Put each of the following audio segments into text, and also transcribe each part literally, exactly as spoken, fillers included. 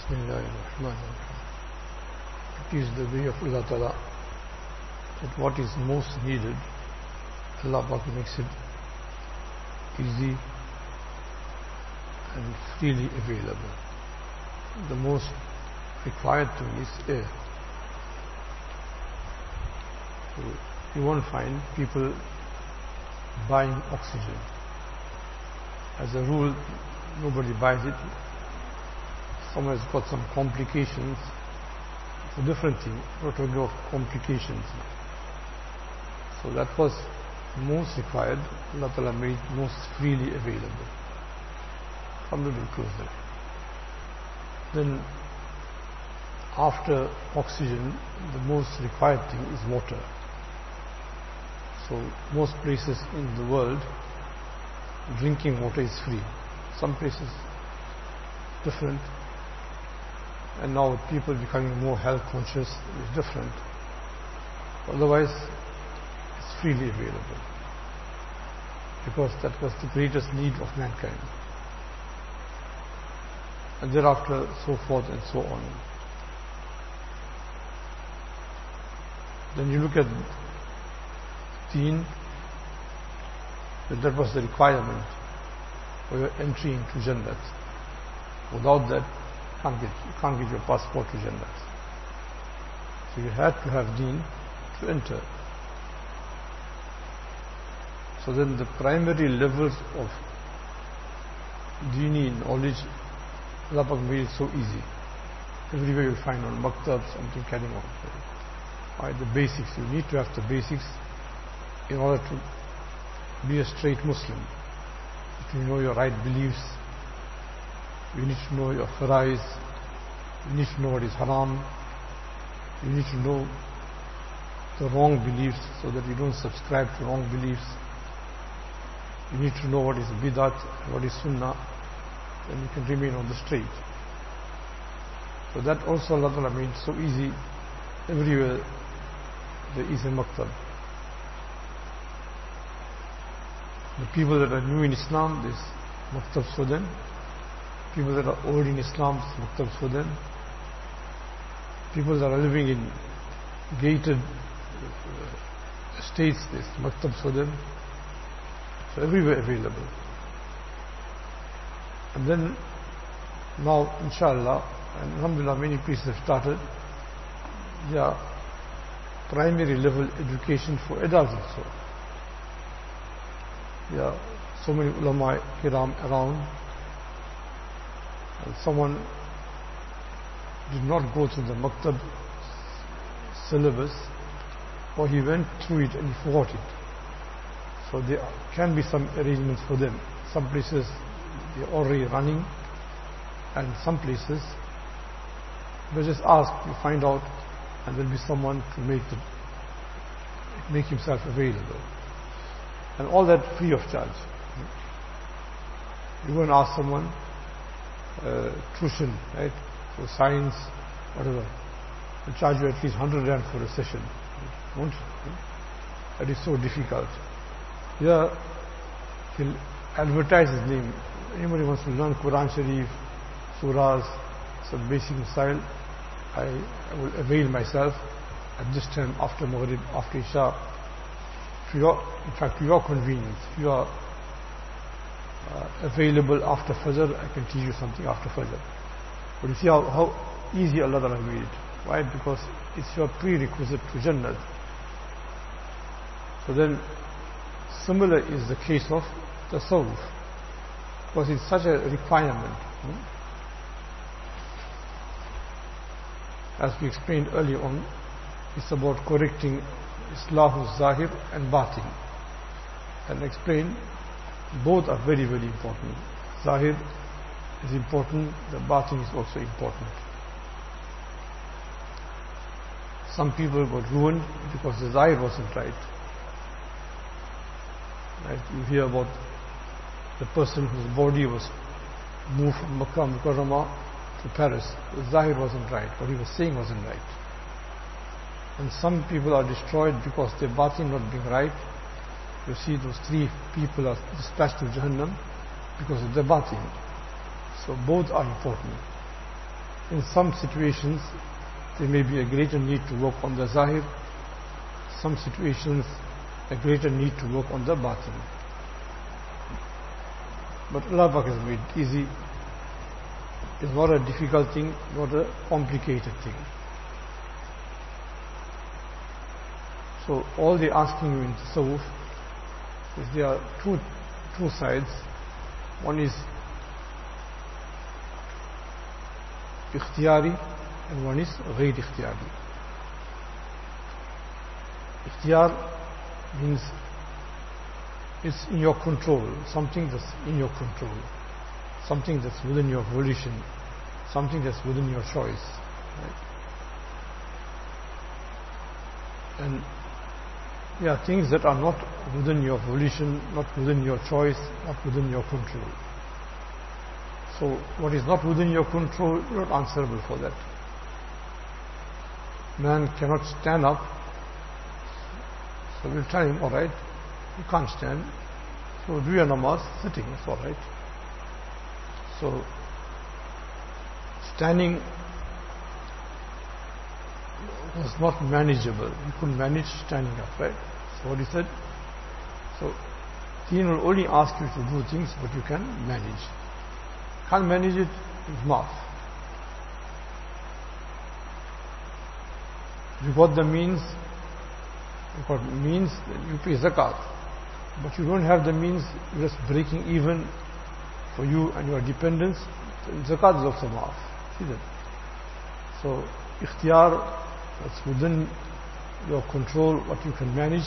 Bismillahirrahmanirrahim. It is the way of Allah Ta'ala that what is most needed, Allah Ta'ala makes it easy and freely available. The most required thing is air. So you won't find people buying oxygen. As a rule, nobody buys it. Someone has got some complications. It's a different thing, not to go complications. So that was most required. Allah Ta'ala made most freely available. Come a little closer. Then after oxygen, the most required thing is water. So most places in the world, drinking water is free. Some places different. And now with people becoming more health conscious, it's different. Otherwise, it's freely available. Because that was the greatest need of mankind. And thereafter, so forth and so on. Then you look at deen, that that was the requirement for your entry into Jannat. Without that, you can't get, you can't get your passport to Jannat. So you had to have deen to enter. So then the primary levels of deeni knowledge, Allah Pak made it so easy. Everywhere you'll find on maktab, something carrying on. Right, the basics, you need to have the basics in order to be a straight Muslim. To know your right beliefs, you need to know your faraiz, you need to know what is haram, you need to know the wrong beliefs so that you don't subscribe to wrong beliefs. You need to know what is bid'at, what is sunnah, then you can remain on the straight. So that also Allah Ta'ala made so easy. Everywhere there is a maktab. The people that are new in Islam, there's maktabs for them. People that are old in Islam, there's maktabs for them. People that are living in gated estates, there's maktabs for them. So everywhere available. And then now, inshallah, and alhamdulillah, many places have started their primary level education for adults also. There are so many ulama kiram around. And someone did not go through the maktab syllabus, or he went through it and he forgot it. So there can be some arrangements for them. Some places they are already running, and some places they just ask, you find out, and there will be someone to make the, make himself available. And all that free of charge. You go and ask someone, uh, tuition, right, for science, whatever. They'll charge you at least one hundred rand for a session. Won't you? That is so difficult. Here, he'll advertise his name. Anybody wants to learn Quran Sharif, surahs, some basic masail, I, I will avail myself at this time after Maghrib, after Isha. For your, in fact, for your convenience, if you are uh, available after Fajr, I can teach you something after Fajr. But you see how, how easy Allah Ta'ala made it. Why? Because it's your prerequisite to Jannat. So then, similar is the case of Tasawwuf. Because it's such a requirement. Hmm? As we explained earlier on, it's about correcting Islahu Zahir and Batin. And explain, both are very, very important. Zahir is important, the Batin is also important. Some people got ruined because the Zahir wasn't right. Right? You hear about the person whose body was moved from Makkah Mukarramah to Paris. The Zahir wasn't right, what he was saying wasn't right. And some people are destroyed because their batin not being right. You see those three people are dispatched to Jahannam because of their batin. So both are important. in some situations there may be a greater need to work on the zahir, some situations a greater need to work on the batin. But Allah Pak has made it easy. It's not a difficult thing, not a complicated thing. So all they're asking you in tasawwuf is there are two, two sides. One is ikhtiyari and one is ghayr ikhtiyari. Ikhtiyar means it's in your control, something that's in your control, something that's within your volition, something that's within your choice. Right? And there are things that are not within your volition, not within your choice, not within your control. So what is not within your control, you're not answerable for that. Man cannot stand up, so we'll tell him, all right, you can't stand, so do your namaz sitting, it's all right. So standing was not manageable. You couldn't manage standing up, right? So what he said, so Deen will only ask you to do things but you can manage. Can't manage it, it's maaf. You got the means, you got means, you pay zakat. But you don't have the means, you're just breaking even for you and your dependents. Zakat is also maaf. See that? So ikhtiyar, that's within your control, what you can manage.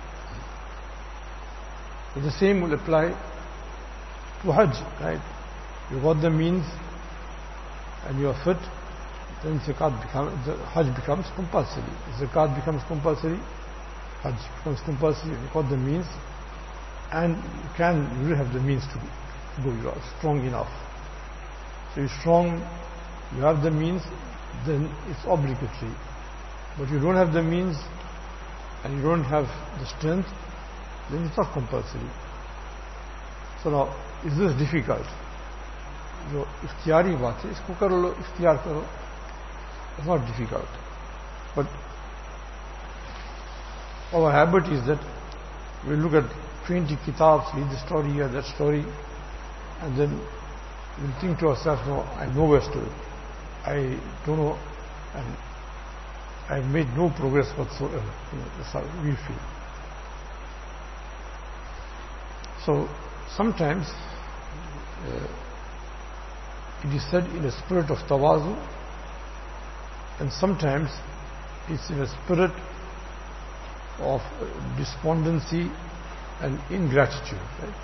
But the same will apply to Hajj, right? You got the means and you are fit, then zakat becomes, the Hajj becomes compulsory. Zakat becomes compulsory, Hajj becomes compulsory. You got the means and you can, you have the means to go. You are strong enough. So you're strong, you have the means, then it's obligatory. But you don't have the means and you don't have the strength, then it's not compulsory. So now, is this difficult? जो इख्तियारी बात है, इसको कर लो, इख्तियार करो. It's not difficult. But our habit is that we look at twenty kitabs, read the story here, that story, and then we think to ourselves, no, I know where to. I don't know, and I've made no progress whatsoever. You know, that's how we feel. So sometimes uh, it is said in a spirit of tawazu, and sometimes it's in a spirit of despondency and ingratitude. Right?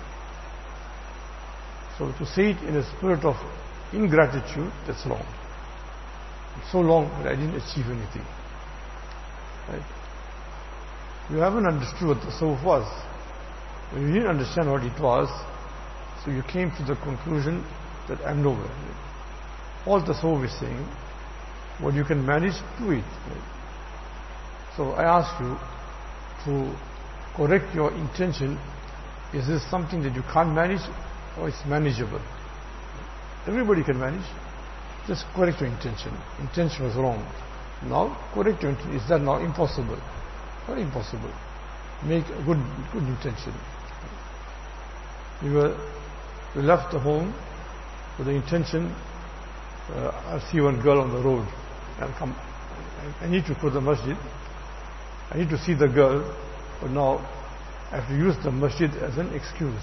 So to say it in a spirit of ingratitude, that's wrong. It's so long that I didn't achieve anything. Right? You haven't understood what the tasawwuf was. When you didn't understand what it was, so you came to the conclusion that I'm nowhere. All tasawwuf is saying, what you can manage, do it. Right? So I ask you to correct your intention. Is this something that you can't manage or it's manageable? Everybody can manage. Just correct your intention. Intention was wrong. Now correct your intention. Is that now impossible? Not impossible. Make a good, good intention. You were, you left the home with the intention, uh, I see one girl on the road. I'll come. I, I need to go to the masjid. I need to see the girl, but now I have to use the masjid as an excuse.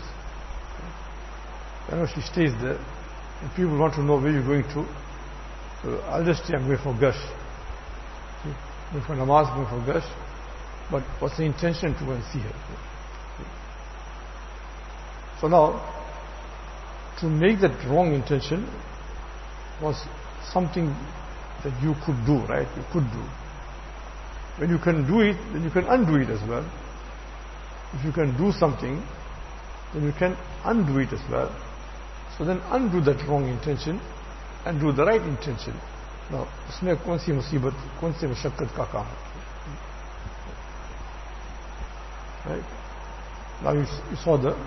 I know she stays there, and people want to know where you're going to. So I'll just say I'm going for gush. Going for namaz, going for gush. But what's the intention to go and see her? So now, to make that wrong intention was something that you could do, right? You could do. When you can do it, then you can undo it as well. If you can do something, then you can undo it as well. So then undo that wrong intention and do the right intention. Now, इसमें कौन सी मुसीबत, कौन सी मशक्कत का काम है? Right? Now you, you saw the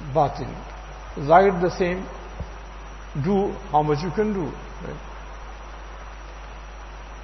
batin. Zahir the same. Do how much you can do. Right?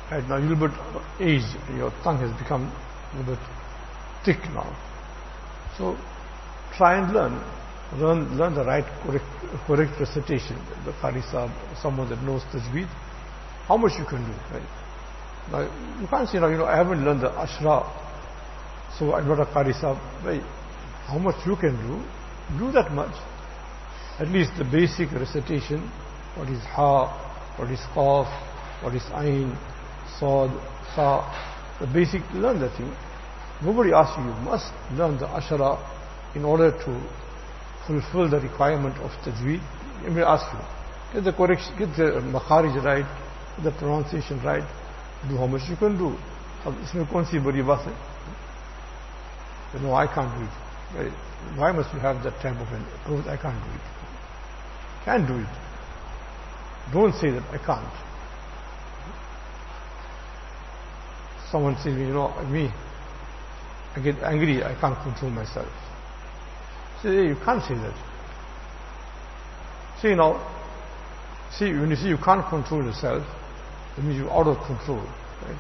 Right now, a little bit aged, your tongue has become a little bit thick now. So, try and learn. Learn, learn the right, correct, correct recitation. The Qari Sahib, someone that knows Tajweed, how much you can do, right? Now, you can't say, no, you know, I haven't learned the Ashra, so I'm not a Qari Sahib. Right? How much you can do, do that much. At least the basic recitation, what is Ha, what is Qaf, what is Ain, Sad, Sa, the basic, learn that thing. Nobody asks you, you must learn the Ashara in order to fulfill the requirement of Tajweed. Let me ask you, get the correction, get the Makharij right, get the pronunciation right, do how much you can do. Isme kaun si bari baat hai? No, I can't do it. Right? Why must you have that type of an approach? I can't do it. Can't do it. Don't say that I can't. Someone says, you know, me, I get angry, I can't control myself. Say, hey, you can't say that. See now, see, when you see you can't control yourself, that means you're out of control, right?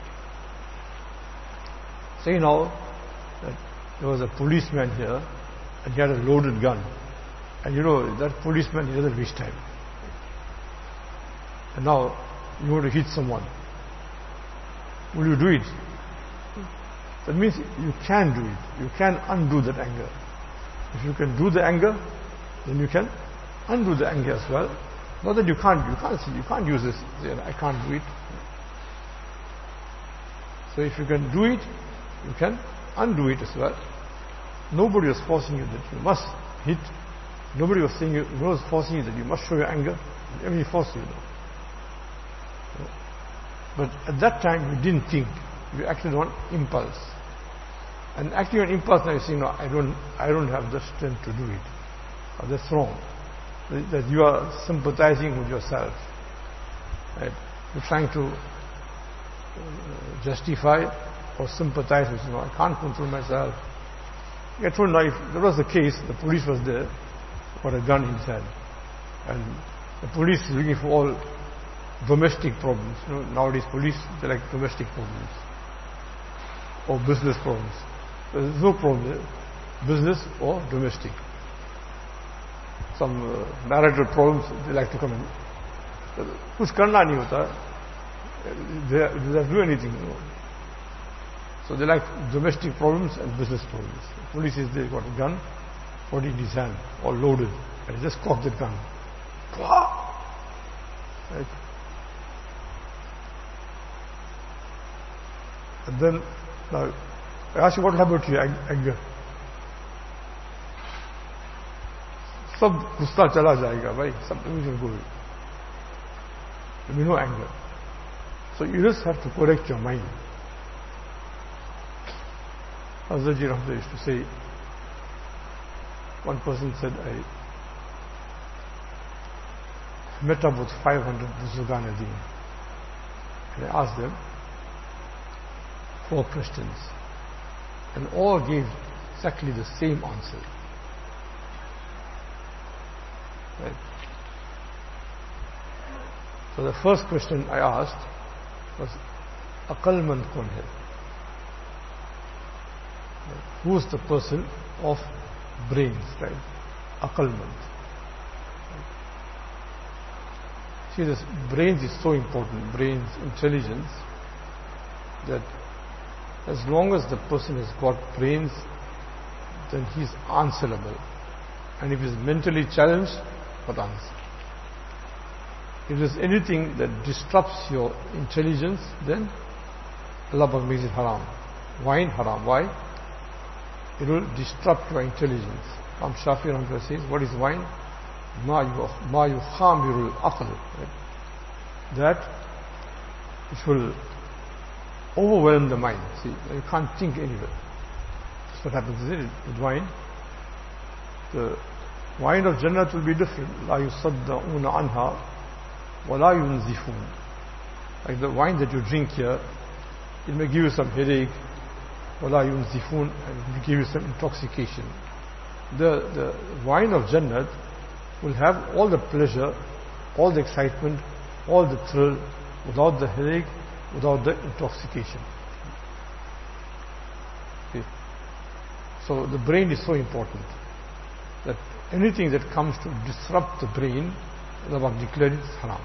Say now, that there was a policeman here, and he had a loaded gun. And you know, that policeman, he doesn't waste time. And now, you want to hit someone. Will you do it? That means you can do it. You can undo that anger. If you can do the anger, then you can undo the anger as well. Not that you can't, you can't see, you can't use this, say, I can't do it. So if you can do it, you can undo it as well. Nobody was forcing you that you must hit. Nobody was saying you, nobody was forcing you that you must show your anger. I mean, he forced you. But at that time, you didn't think. You acted on impulse. And acting on impulse, now you say, no, I don't, I don't have the strength to do it. Oh, that's wrong. That you are sympathizing with yourself. Right? You're trying to uh, justify or sympathize with, you know, I can't control myself. I told you, if that was the case, the police was there, got a gun in his hand. And the police is looking for all domestic problems. You know, nowadays police, they like domestic problems. Or business problems. There's no problem there. Business or domestic. Some uh, marital problems, they like to come in. Kuch karna nahi hota. They, they don't do anything. You know. So they like domestic problems and business problems. The police is there, got a gun, got it in his hand, all loaded. And he just cocked that gun. Right? And then, now, I ask you, what will happen to your anger? Sab gusta chala jayega, bhai. Something will go. There will be no anger. So you just have to correct your mind. Hazrat Ji Rahmatullah used to say, one person said, I met up with five hundred Buzurgan Adin. And I asked them four questions. And all gave exactly the same answer. Right? So the first question I asked was, Aqalmand kaun hai? Who is the person of brains, right? Aqalmand. See, this brains is so important, brains, intelligence, that as long as the person has got brains, then he is answerable. And if he is mentally challenged, what answer? If there is anything that disrupts your intelligence, then Allah Pak makes it haram. Wine haram. Why? It will disrupt your intelligence. Imam Shafi Rahmatullah says, what is wine? Ma yukhamirul aql. That which will overwhelm the mind. See, you can't think anywhere. That's what happens, isn't it, with wine? The wine of Jannah will be different. La yusadda'una anha wa la yunzifun. Like the wine that you drink here, it may give you some headache, wa la yunzifun, and it will give you some intoxication. The, the wine of Jannah will have all the pleasure, all the excitement, all the thrill, without the headache, without the intoxication. Okay. So the brain is so important that anything that comes to disrupt the brain, Allah declared it haram.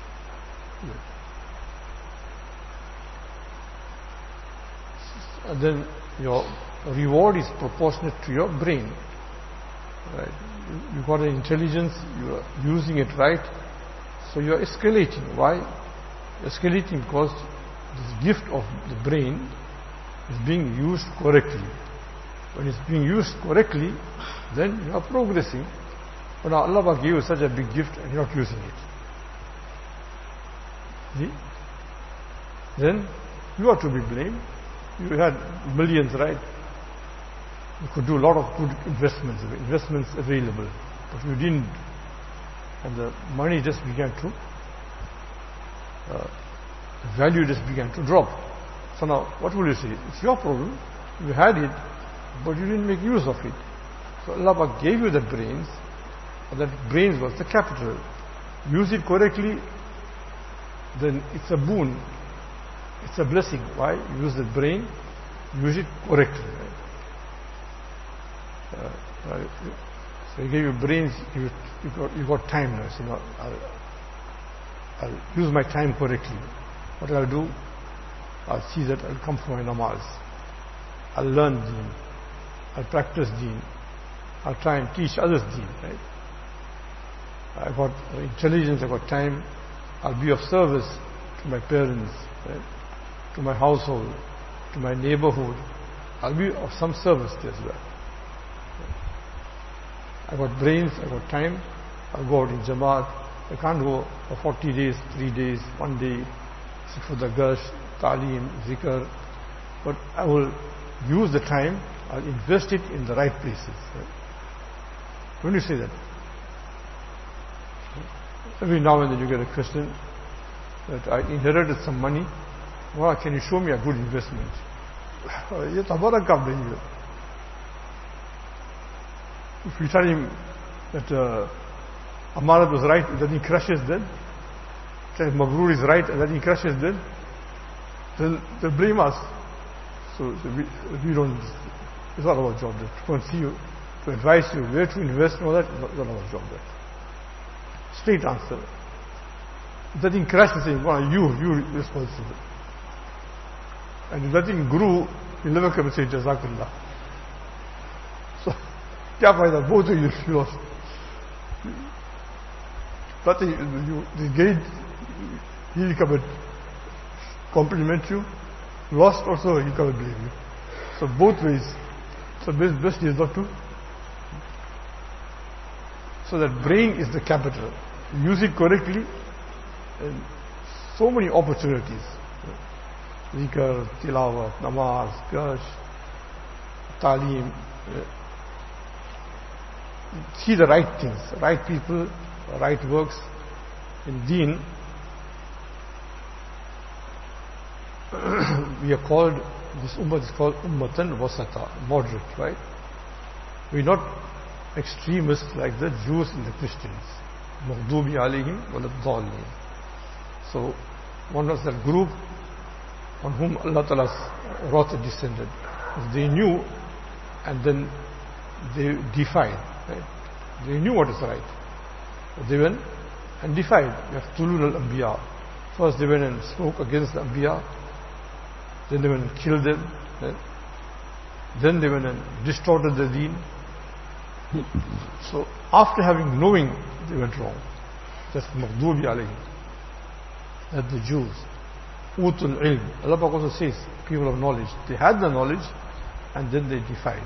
And then your reward is proportionate to your brain. Right? You, you got an intelligence, you are using it right, so you are escalating. Why? Escalating because this gift of the brain is being used correctly. When it's being used correctly, then you are progressing. But now Allah gave you such a big gift and you're not using it. See? Then you are to be blamed. You had millions, right? You could do a lot of good investments, investments available, but you didn't. And the money just began to, uh, the value just began to drop. So now, what will you say? It's your problem. You had it, but you didn't make use of it. So Allah gave you the brains, and that brains was the capital. Use it correctly, then it's a boon. It's a blessing. Why? Use the brain, use it correctly. Right? Uh, uh, so He gave you brains, you, you, got, you got time now. So now I'll, I'll use my time correctly. What I'll do, I'll see that I'll come for my namaz. I'll learn deen. I'll practice deen. I'll try and teach others deen. Right? I've got intelligence, I've got time. I'll be of service to my parents, right? To my household, to my neighborhood. I'll be of some service there as well. I've got brains, I've got time. I'll go out in Jamaat. I can't go for forty days, three days, one day, sit for the Gash, Talim, Zikr. But I will use the time, I'll invest it in the right places. Right? When you say that, every now and then you get a question that I inherited some money. Well, can you show me a good investment? If you tell him that uh, Amarat was right and then he crashes then, tell him Mabrur is right and then he crashes then, then they blame us. So, so we, we don't, it's not our job that to go and see you, to advise you where to invest and all that, it's not, it's not our job that. Straight answer. If that thing crashes, saying, well, you, you responsible. And if that thing grew, you'll never come and say, Jazakallah. So, kya fayda, both of you lost. But you, you, the gain, he'll come and compliment you. Lost also, he'll come and blame you. So both ways. So best, best is not to. So that brain is the capital. Use it correctly, and so many opportunities. Zikr, tilawat, namaz, gash, talim. See the right things, right people, right works. In deen, we are called, this ummah is called ummatan wasata, moderate, right? We're not extremists like the Jews and the Christians. Maghdubi alayhim waladhdallin. So, one was that group on whom Allah Ta'ala's wrath descended. They knew and then they defied. Right? They knew what is right. But they went and defied. You have Tulul al-Anbiya. First they went and spoke against the Anbiya. Then they went and killed them. Right? Then they went and distorted the deen. So after having knowing, they went wrong. That's Maghdubi alayhim. That the Jews. Utul ilm. Allah also says, people of knowledge. They had the knowledge and then they defied.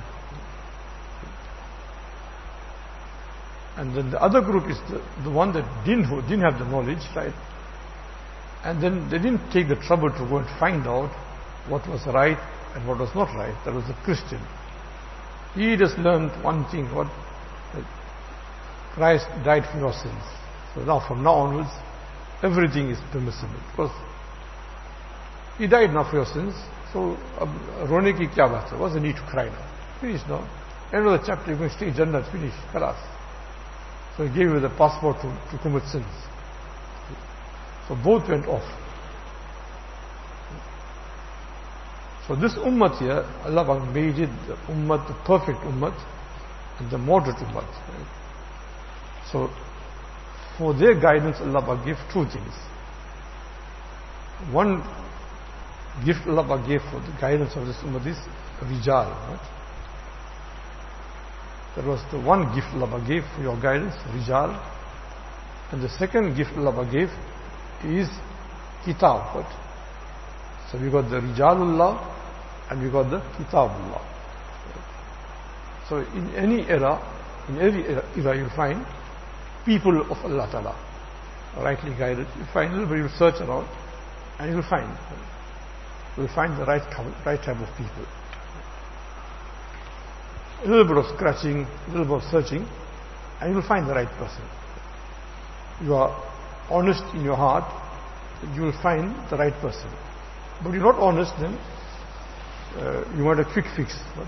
And then the other group is the, the one that didn't, didn't have the knowledge, right? And then they didn't take the trouble to go and find out what was right and what was not right. That was the Christian. He just learned one thing, what Christ died for your sins. So now from now onwards, everything is permissible. Because He died now for your sins. So, rone ki kya baat hai? What's the need to cry now? Finish now. End of the chapter, you're going to stay in Jannah, finish. Khalas. So He gave you the passport to, to commit sins. So both went off. So this ummah here, Allah made it the ummah, the perfect ummah, and the moderate ummah. Right? So for their guidance, Allah gave two things. One gift Allah gave for the guidance of this ummah is Rijal. Right? That was the one gift Allah gave for your guidance, Rijal. And the second gift Allah gave is Kitab. Right? So we got the Rijalullah and we got the Kitabullah. Right? So in any era, in every era, era you'll find people of Allah Ta'ala rightly guided. You find a little bit, you search around and you'll find. Right? You'll find the right, right type of people. A little bit of scratching, a little bit of searching, and you will find the right person. You are honest in your heart, you will find the right person. But you're not honest, then uh, you want a quick fix. But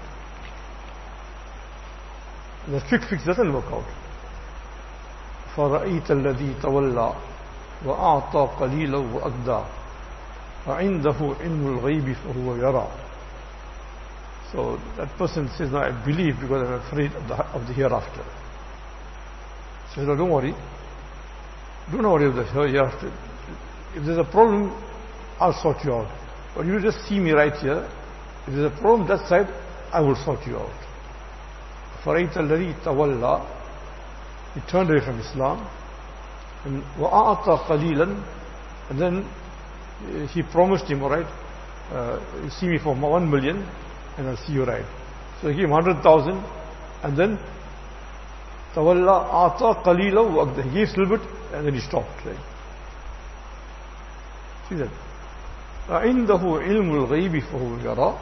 the quick fix doesn't work out. فَرَأَيْتَ الَّذِي تَوَلَّى وَأَعْطَى قَلِيلًا وَأَكْدَى وَعِنْدَهُ عِلْمُ الْغَيْبِ فَهُوَ يَرَى. So that person says, no, I believe because I'm afraid of the, of the hereafter. So no, don't worry. Don't worry about the hereafter. If there's a problem, I'll sort you out. But you just see me right here. If there's a problem that side, I will sort you out. فَرَيْتَ الَّذِي تَوَلَّى. He turned away from Islam. And وَأَعْطَى قَلِيلًا. And then he promised him, all right, uh, you see me for one million. And I'll see you right. So he gave one hundred thousand and then Tawalla Ata Qalila, he gave a little bit and then he stopped. Right? See that? عِنْدَهُ عِلْمُ الْغَيْبِ فَهُوَ يَرَى.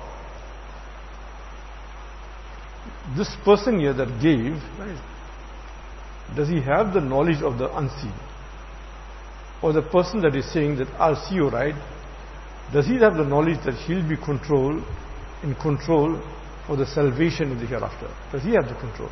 This person here that gave, right, does he have the knowledge of the unseen? Or the person that is saying that I'll see you right, does he have the knowledge that he'll be controlled in control for the salvation in the hereafter? Does he have the control?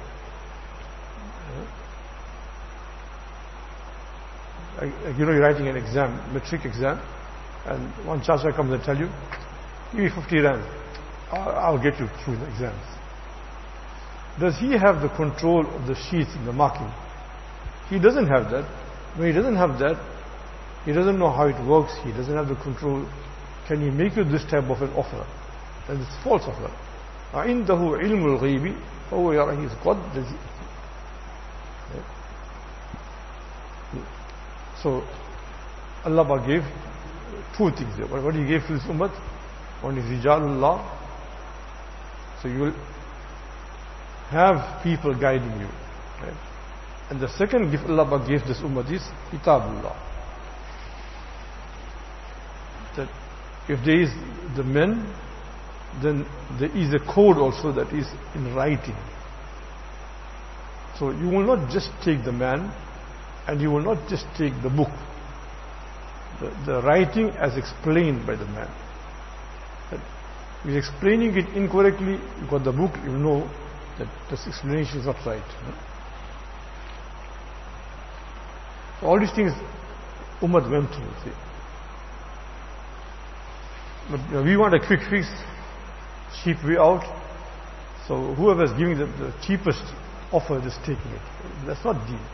Yeah. Like, you know, you're writing an exam, metric exam, and one chacha comes and tell you, give me fifty rands, I'll, I'll get you through the exams. Does he have the control of the sheets and the marking? He doesn't have that. When he doesn't have that, he doesn't know how it works, he doesn't have the control. Can he make you this type of an offer? And it's false offer. عِنْدَهُ عِلْمُ الْغَيْبِ فَهُوَ يَرَى. He's God. So Allah gave two things there. What He gave to this ummah? One is Rijalullah. So you will have people guiding you. Right? And the second gift Allah gave this ummah is Kitabullah. That if there is the men, then there is a code also that is in writing. So you will not just take the man and you will not just take the book. The, the writing as explained by the man. That if he's explaining it incorrectly, you got the book, you know that this explanation is not right. So all these things Ummah went through. See. But you know, we want a quick fix, cheap way out. So whoever is giving the, the cheapest offer is taking it. That's not deen.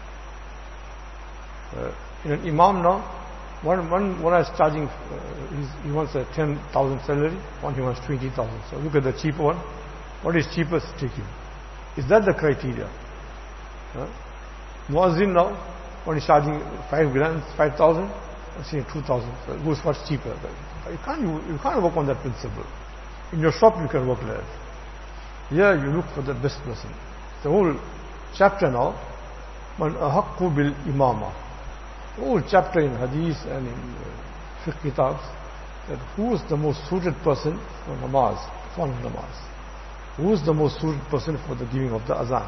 Uh, in an imam now, one one one is charging, uh, he wants a ten thousand salary, one he wants twenty thousand. So look at the cheaper one. What is cheapest taking? Is that the criteria? Uh, Muazzin now, one is charging five grand, five thousand, saying two thousand. So goes what's cheaper. You can't you, you can't work on that principle. In your shop you can work like that. Here you look for the best person. The whole chapter now, man ahaqqu bil imama. The whole chapter in hadith and in uh, fiqh kitabs, that who is the most suited person for namaz, for namaz. Who is the most suited person for the giving of the azan.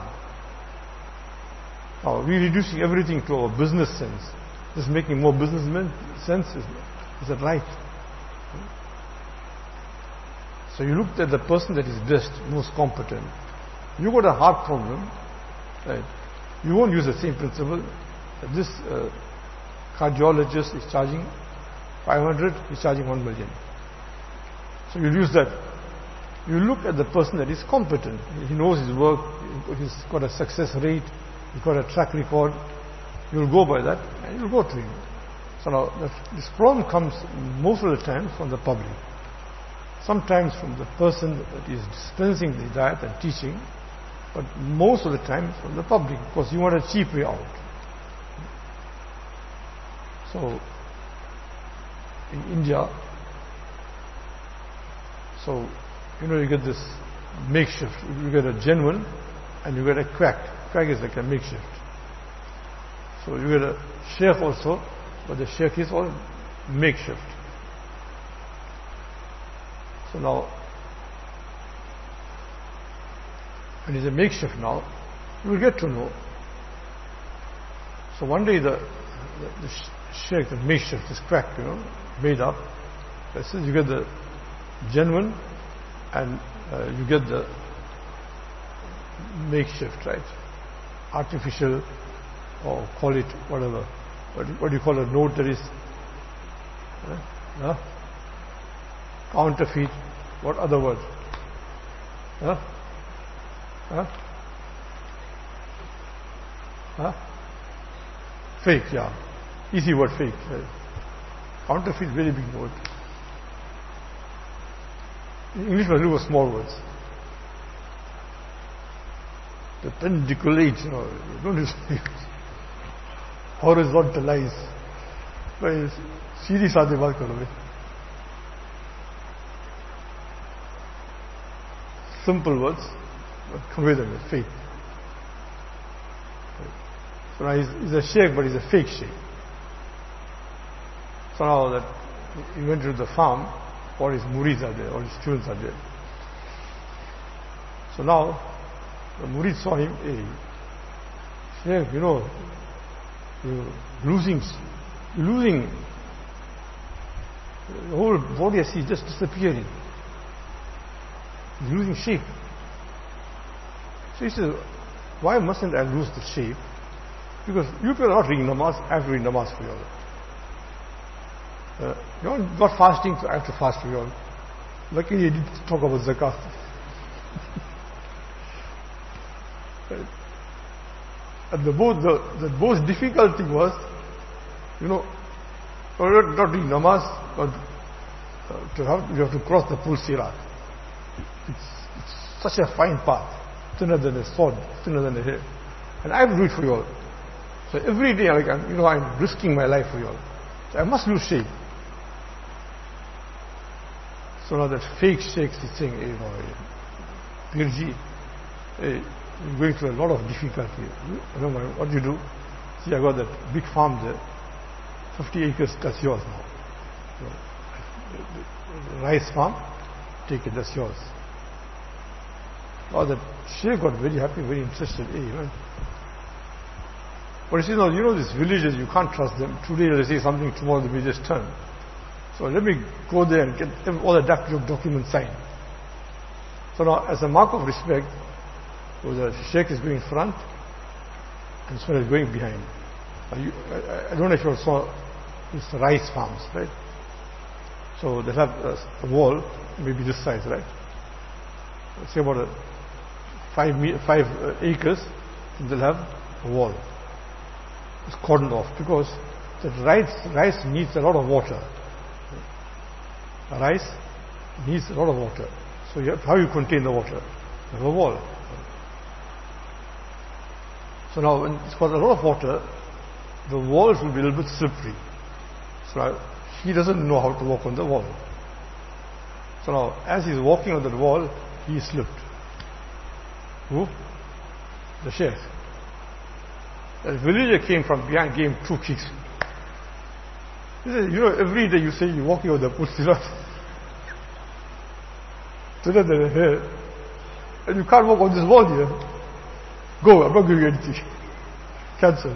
Now we're reducing everything to our business sense. Just making more businessmen sense. Is, is that right? So you looked at the person that is best, most competent. You got a heart problem, right? You won't use the same principle. This uh, cardiologist is charging five hundred, he's charging one million. So you use that. You look at the person that is competent. He knows his work, he's got a success rate, he's got a track record. You'll go by that and you'll go to him. So now this problem comes most of the time from the public. Sometimes from the person that is dispensing the diet and teaching, but most of the time from the public, because you want a cheap way out. So in India, so you know you get this makeshift. You get a genuine and you get a quack. Quack is like a makeshift. So you get a sheikh also, but the sheikh is all makeshift. So now, when he's a makeshift now, you will get to know. So one day the, the, the sheikh, the makeshift, this quack, you know, made up. So says you get the genuine and uh, you get the makeshift, right? Artificial, or call it whatever. What, what do you call a note that is uh, uh, counterfeit? What other word? Huh? Huh? Huh? Fake, yeah. Easy word, fake. Right? Counterfeit, very big word. In English, we look at small words. The pendiculate, you know, you don't use horizontalize. भाई सीधी साधी बात करो भाई. Simple words, but convey them with faith. So now he's, he's a sheikh, but he's a fake sheikh. So now that he went to the farm, all his murids are there, all his students are there. So now the murid saw him, hey, sheikh, you know, you're losing, you're losing, the whole body I see just disappearing. He's losing shape. So he says, why mustn't I lose the shape? Because you people are not reading namaz, I have to read namaz for you all. Uh, you're not fasting, so I have to fast for you all. Luckily he didn't talk about zakat. Right? And the most, the, the most difficult thing was, you know, not, not reading namaz, but uh, to have, you have to cross the Pul Sirat. It's, it's such a fine path, thinner than a sword, thinner than a hair. And I have to do it for you all. So every day, like, I'm, you know, I'm risking my life for you all. So I must lose shape. So now that fake sheikh is saying, hey, you know, Pirji, hey, you're going through a lot of difficulty. You know, what do you do? See, I got that big farm there, fifty acres, that's yours now. So, the, the rice farm, take it, that's yours. Oh, the sheikh got very happy, very interested. Hey, you know. But you see, now, you know, these villages, you can't trust them. Today they say something, tomorrow they may just turn. So let me go there and get all the documents signed. So now, as a mark of respect, so the sheikh is going in front and someone is going behind. You, I, I don't know if you saw these rice farms, right? So they have a, a wall, maybe this size, right? Let's say about a five, five uh, acres, they'll have a wall. It's cordoned off because the rice, rice needs a lot of water. The rice needs a lot of water. So you have, how you contain the water? You have a wall. So now when it's got a lot of water, the walls will be a little bit slippery. So now he doesn't know how to walk on the wall. So now as he's walking on the wall, he slipped. Who? The sheikh. The villager came from behind, gave him two kicks. He said, you know, every day you say you're walking on the Pul Sirat. Thinner than a hair. And you can't walk on this wall here. Go, I'm not giving you anything. Cancel.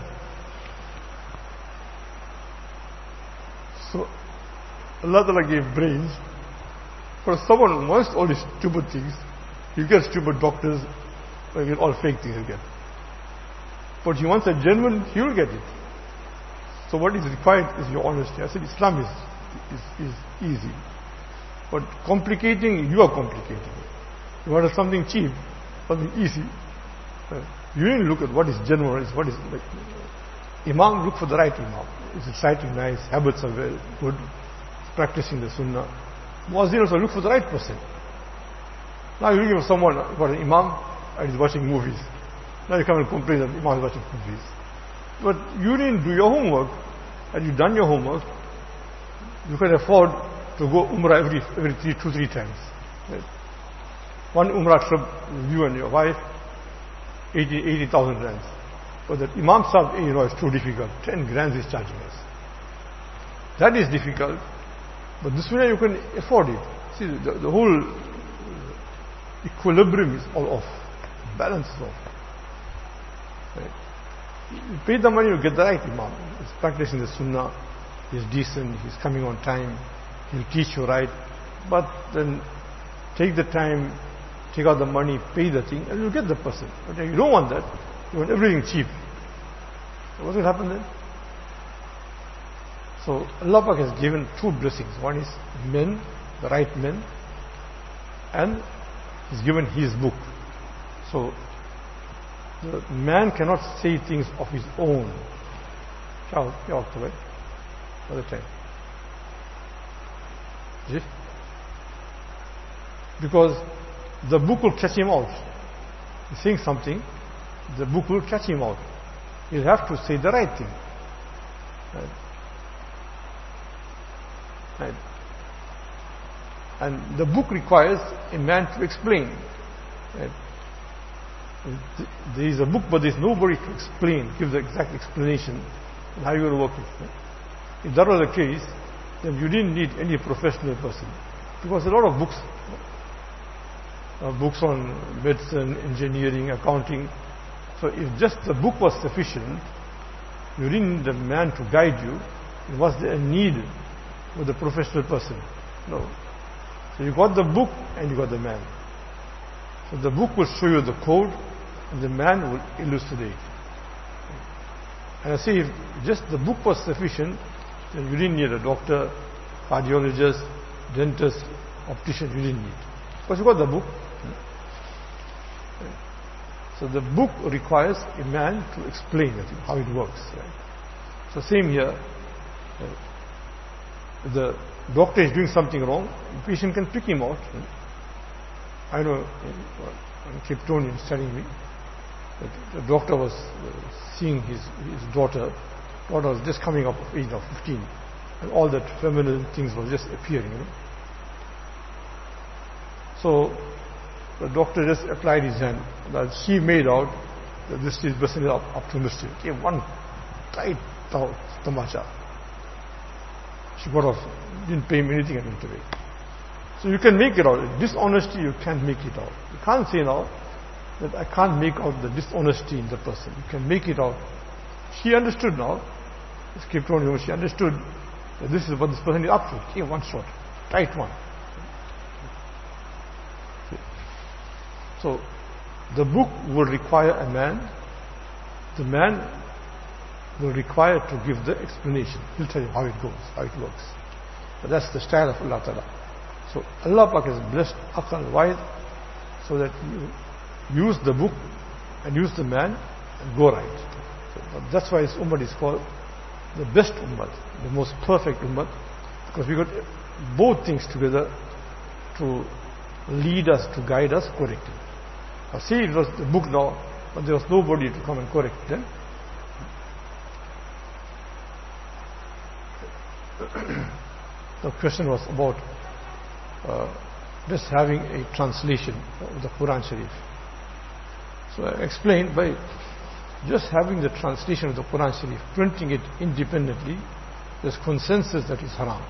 So, Allah Ta'ala gave brains. For someone who wants all these stupid things, you get stupid doctors, you get all fake things again. But he wants a genuine, he will get it. So what is required is your honesty. I said Islam is, is, is easy. But complicating, you are complicating it. You want something cheap, something easy. Uh, you need to look at what is genuine, what is like. Imam, look for the right Imam. Is it reciting nice, habits are very good, practicing the Sunnah. Muazzin also, look for the right person. Now you give someone, got an Imam, and he's watching movies. Now you come and complain that Imam is watching movies. But you didn't do your homework. Had you done your homework, you can afford to go Umrah every, every three, two, three times. Right? One Umrah trip, you and your wife, eighty thousand rands. But that Imam Sahib, you know, is too difficult. ten grand is charging us. That is difficult. But this way you can afford it. See, the, the whole equilibrium is all off. Balance is off. Right? You pay the money, you get the right Imam. He's practicing the Sunnah. He's decent. He's coming on time. He'll teach you right. But then take the time, take out the money, pay the thing, and you'll get the person. But you don't want that. You want everything cheap. So what will happen then? So Allah Pak has given two blessings. One is men, the right men, and He's given His book. So the man cannot say things of his own. All the time. Because the book will catch him out. He's saying something, the book will catch him out. He'll have to say the right thing. Right? Right. And the book requires a man to explain. Right? There is a book, but there is nobody to explain, give the exact explanation on how you will work it. Right? If that was the case, then you didn't need any professional person. Because a lot of books, uh, books on medicine, engineering, accounting. So if just the book was sufficient, you didn't need the man to guide you. Was there a need for the professional person? No. So you got the book and you got the man. So the book will show you the code and the man will illustrate. And I say if just the book was sufficient, then you didn't need a doctor, cardiologist, dentist, optician, you didn't need. Because you got the book. So the book requires a man to explain it, how it works. Right? So same here. If the doctor is doing something wrong, the patient can pick him out. I know in Cape Town in studying me, the doctor was seeing his, his daughter. Daughter was just coming up of age of fifteen, and all that feminine things were just appearing. You know? So the doctor just applied his hand. That she made out that this is person is optimistic. Gave one tight tamacha. She got off, didn't pay him anything and went away. So you can make it out. Dishonesty, you can't make it out. You can't say now that I can't make out the dishonesty in the person. You can make it out. She understood now. This kept on, she understood that this is what this person is up to. Gave one shot, tight one. So the book will require a man. The man will require to give the explanation. He'll tell you how it goes, how it works. But that's the style of Allah Ta'ala. So Allah Pak has blessed Aqal wide so that you use the book and use the man and go right. So that's why this ummah is called the best ummah, the most perfect ummah, because we got both things together to lead us, to guide us correctly. Now see, it was the book now, but there was nobody to come and correct them. The question was about uh, just having a translation of the Quran Sharif. So I explained by just having the translation of the Quran Sharif, printing it independently, there's consensus that is haram.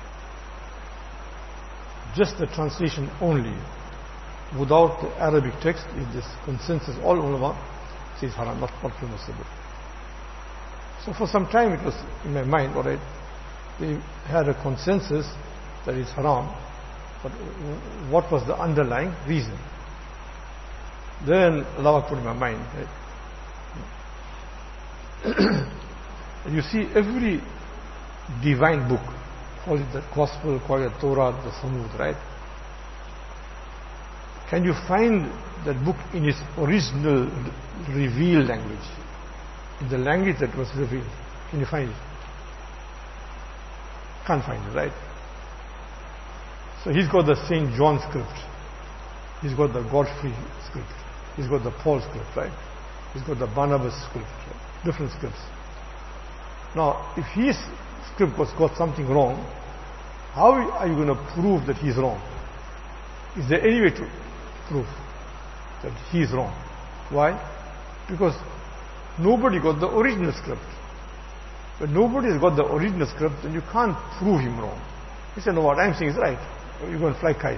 Just the translation only, without the Arabic text, is this consensus. All ulama says haram, not permissible. So for some time it was in my mind, all right, they had a consensus that is haram, but what was the underlying reason? Then Allah put in my mind, right? And you see, every divine book call it the Gospel, call it Torah, the Samud, right? Can you find that book in its original revealed language? In the language that was revealed. Can you find it? Can't find it, right? So he's got the Saint John script. He's got the Godfrey script. He's got the Paul script, right? He's got the Barnabas script. Right? Different scripts. Now, if his script was got something wrong, how are you going to prove that he's wrong? Is there any way to prove that he is wrong? Why? Because nobody got the original script. When nobody has got the original script, then you can't prove him wrong. You say, no, what I'm saying is right. You go and fly kite.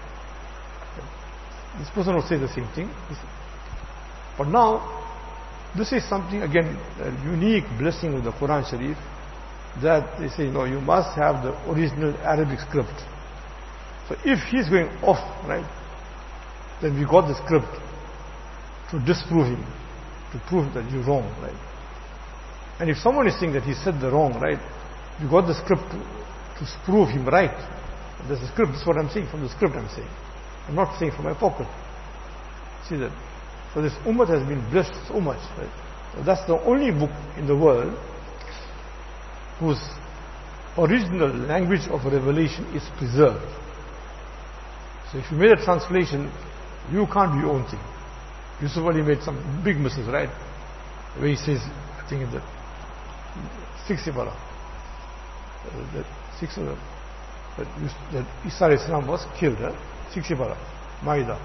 This person will say the same thing. But now, this is something, again, a unique blessing of the Quran Sharif, that they say, no, you must have the original Arabic script. So if he's going off, right, then we got the script to disprove him, to prove that you're wrong, right? And if someone is saying that he said the wrong, right, we got the script to, to prove him right. There's a script, this is what I'm saying, from the script I'm saying. I'm not saying from my pocket. See that? So this ummah has been blessed so much, right? So that's the only book in the world whose original language of revelation is preserved. So if you made a translation, you can't do your own thing. Yusuf Ali made some big mistakes, right? Where he says, I think in the sixth Ibara, uh, that sixth of them, that, that Isa alayhi salam was killed, huh? sixth Ibara, Maida.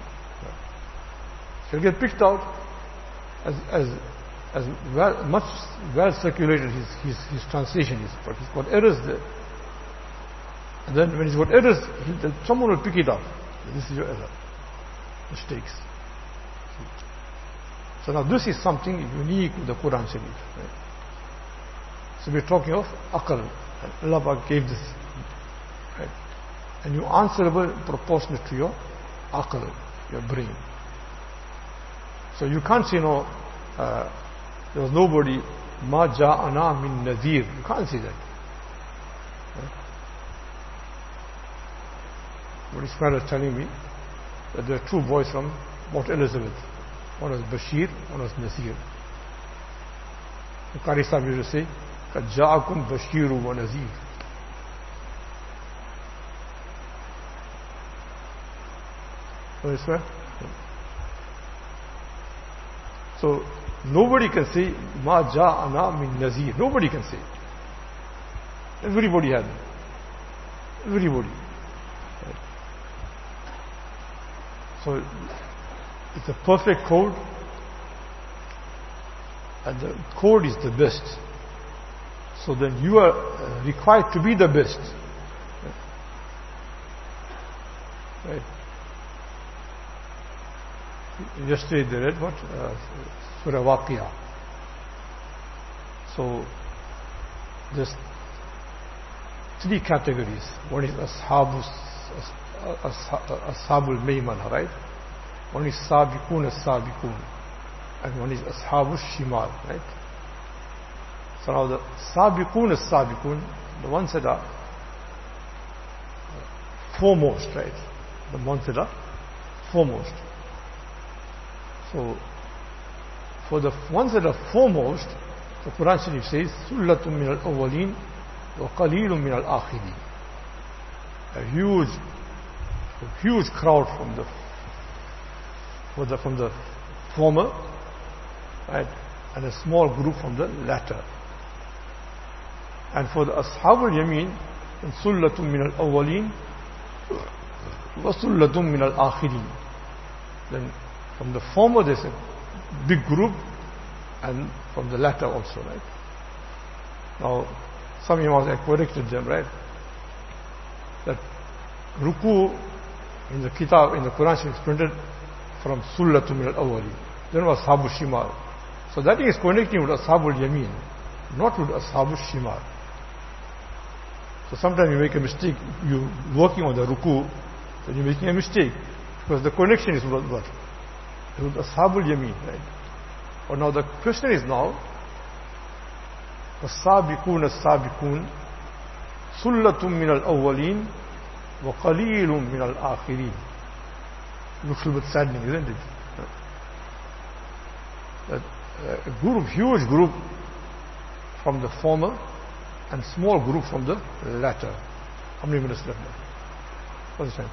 So he'll get picked out as as as well, much well circulated his, his his translation is, but he's got errors there. And then when he's got errors, he'll, someone will pick it up. This is your error. Mistakes. So now this is something unique with the Quran Sharif. Right? So we're talking of Aql. Allah Pak gave this. Right? And you answerable proportionate to your Aql, your brain. So you can't say, no, uh, there was nobody, ma ja'ana min nadhir. You can't say that. Right? What his friend was telling me, that there are two boys from Mount Elizabeth. One was Bashir, one was Nazir. The Qari Sahib used to say, Kad ja'akum Bashiru wa Nazir. So this way. So nobody can say ma ja'ana min Nazir. Nobody can say. Everybody had it. Everybody. Right. So it's a perfect code, and the code is the best. So then you are required to be the best. Right? Yesterday they read what? Uh, Surah Waqiyah. So there's three categories. One is Ashabus, Ashabul Maymana, right? One is Sabiqun as-Sabiqun, and one is Ashabul Shimal, right? So now the Sabiqun as-Sabiqun, the ones that are foremost, right? The ones that are foremost. So for the ones that are foremost, the Quran Sharif says, Sullatun min al-awwaleen wa qaleelun min al-akhirin. A huge, a huge crowd from the For the, from the former, right, and a small group from the latter. And for the Ashabul Yameen, Sullatun min al-awwaleen wa Sullatun min al-akhirin. Then from the former there's a big group, and from the latter also, right? Now, some imams have corrected them, right? That ruku in the kitab, in the Quran is printed from Sullatun min al-awwali. Then was Ashabul Shimal. So that is connecting with Ashabul Yameen, not with Ashabul Shimal. So sometimes you make a mistake, you working on the ruku, then you're making a mistake, because the connection is with what? With Ashabul Yameen, right? But now the question is now, As-Sabiqun as-Sabiqun, سُلَّةٌ مِّنَ الْأَوَّلِينَ وَقَلِيلٌ مِّنَ الْآخِرِينَ. Looks a little bit saddening, isn't it? That a group, huge group from the former and small group from the latter. How many minutes left now? What's the time?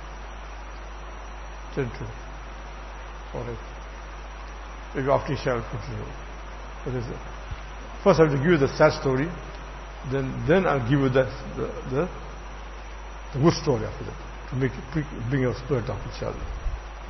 ten two. Alright. Maybe after Isha I'll continue. What is it? First I have to give you the sad story, then then I'll give you the the, the, the good story after that, to make it bring your spirit up, inshallah.